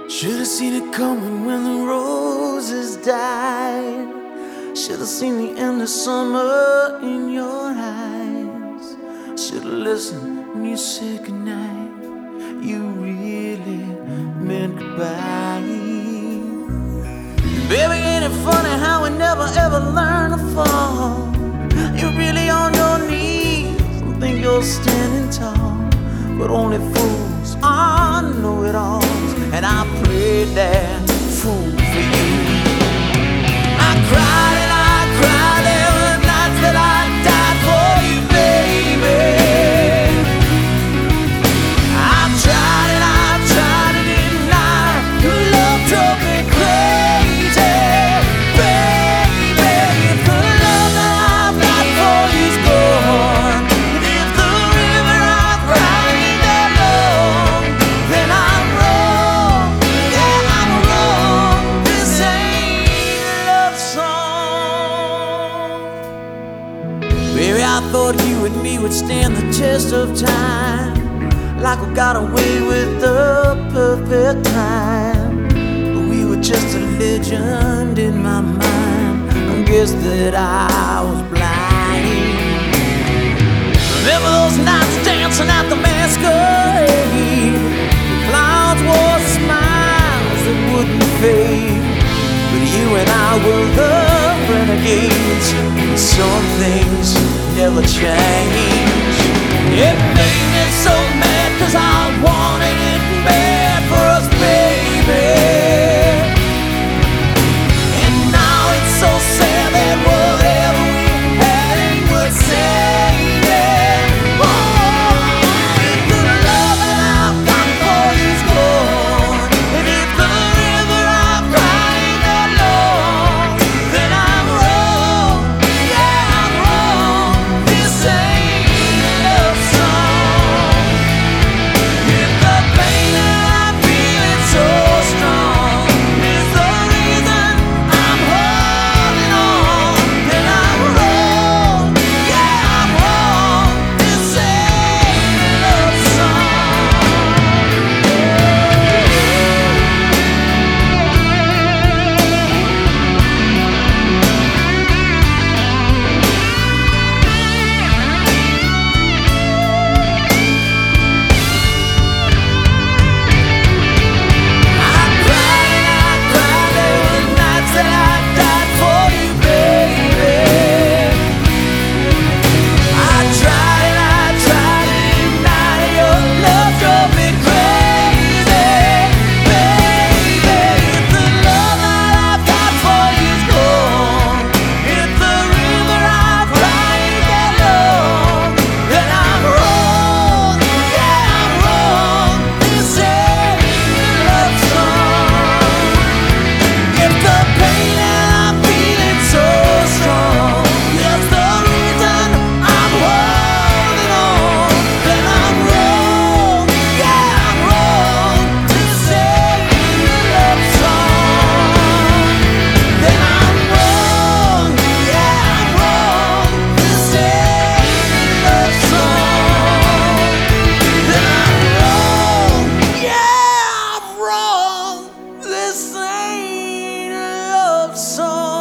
Should've seen it coming when the roses died. Should've seen the end of summer in your eyes. Should've listened when you said goodnight. You really meant goodbye. Baby, ain't it funny how we never ever learn to fall? You're really on your knees and think you're standing tall, but only fools are know-it-alls, and I played that fool for you. I cried and I cried, there were nights that I died for you, baby. I tried and I tried to deny your love drove me crazy, baby. If the love that I've got for you's gone, and if the river I've cried ain't that long, then I'm wrong, yeah, I'm wrong. This ain't a love song. Baby, I thought you and me would stand the test of time, like we got away with the perfect time. But we were just a legend in my mind. I guess that I was blind. Remember those nights dancing at the masquerade? The clowns wore smiles that wouldn't fade, but you and I were the renegades. Some things never change. It made me so mad 'cause I wanted it bad for us, baby. And now it's so sad that whatever we had ain't worth saving. Oh, if the love that I've got for you's gone, and if the river I've cried ain't that long, then I'm wrong, yeah, I'm wrong. This ain't a love song. If the pain that I'm feeling so strong is the reason I'm holding on, then I'm wrong, yeah, I'm wrong. This ain't a love song. I cried and I cried, there were nights that I died for you, baby. I tried and I tried to deny your love drove me crazy, baby. If the love that I've got for you's gone, if the river I've cried ain't that long, then I'm wrong, yeah, I'm wrong. This ain't a love song. If the pain that I'm feeling so strong is the reason I'm holding on, then I'm wrong, yeah, I'm wrong. This ain't a love song. Then I'm wrong, yeah, I'm wrong. This ain't a love song. Then I'm wrong, yeah, I'm wrong. This ain't a love song.